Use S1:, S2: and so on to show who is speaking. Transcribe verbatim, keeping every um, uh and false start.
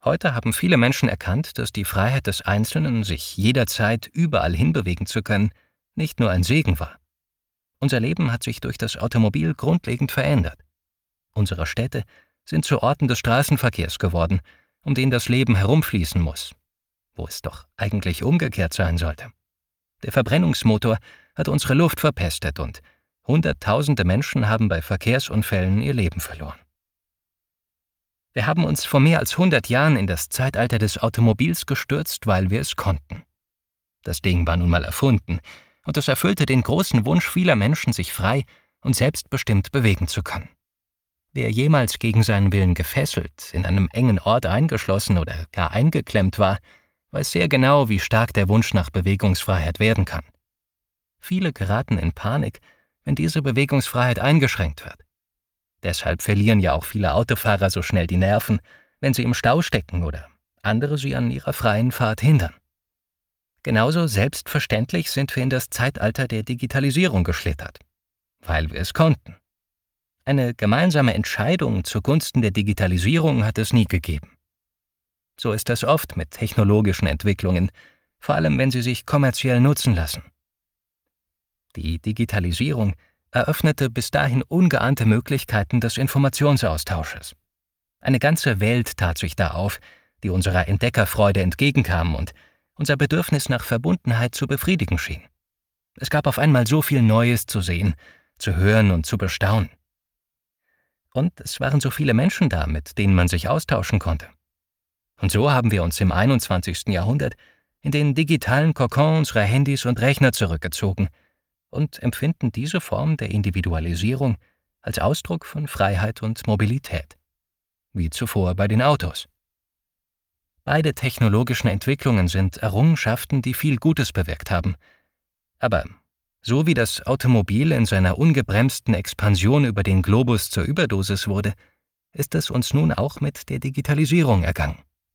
S1: Heute haben viele Menschen erkannt, dass die Freiheit des Einzelnen, sich jederzeit überall hinbewegen zu können, nicht nur ein Segen war. Unser Leben hat sich durch das Automobil grundlegend verändert. Unsere Städte sind zu Orten des Straßenverkehrs geworden, um den das Leben herumfließen muss, wo es doch eigentlich umgekehrt sein sollte. Der Verbrennungsmotor hat unsere Luft verpestet und Hunderttausende Menschen haben bei Verkehrsunfällen ihr Leben verloren. Wir haben uns vor mehr als hundert Jahren in das Zeitalter des Automobils gestürzt, weil wir es konnten. Das Ding war nun mal erfunden und es erfüllte den großen Wunsch vieler Menschen, sich frei und selbstbestimmt bewegen zu können. Wer jemals gegen seinen Willen gefesselt, in einem engen Ort eingeschlossen oder gar eingeklemmt war, weiß sehr genau, wie stark der Wunsch nach Bewegungsfreiheit werden kann. Viele geraten in Panik, wenn diese Bewegungsfreiheit eingeschränkt wird. Deshalb verlieren ja auch viele Autofahrer so schnell die Nerven, wenn sie im Stau stecken oder andere sie an ihrer freien Fahrt hindern. Genauso selbstverständlich sind wir in das Zeitalter der Digitalisierung geschlittert, weil wir es konnten. Eine gemeinsame Entscheidung zugunsten der Digitalisierung hat es nie gegeben. So ist das oft mit technologischen Entwicklungen, vor allem wenn sie sich kommerziell nutzen lassen. Die Digitalisierung eröffnete bis dahin ungeahnte Möglichkeiten des Informationsaustausches. Eine ganze Welt tat sich da auf, die unserer Entdeckerfreude entgegenkam und unser Bedürfnis nach Verbundenheit zu befriedigen schien. Es gab auf einmal so viel Neues zu sehen, zu hören und zu bestaunen. Und es waren so viele Menschen da, mit denen man sich austauschen konnte. Und so haben wir uns im einundzwanzigsten Jahrhundert in den digitalen Kokon unserer Handys und Rechner zurückgezogen und empfinden diese Form der Individualisierung als Ausdruck von Freiheit und Mobilität. Wie zuvor bei den Autos. Beide technologischen Entwicklungen sind Errungenschaften, die viel Gutes bewirkt haben. Aber so wie das Automobil in seiner ungebremsten Expansion über den Globus zur Überdosis wurde, ist es uns nun auch mit der Digitalisierung ergangen.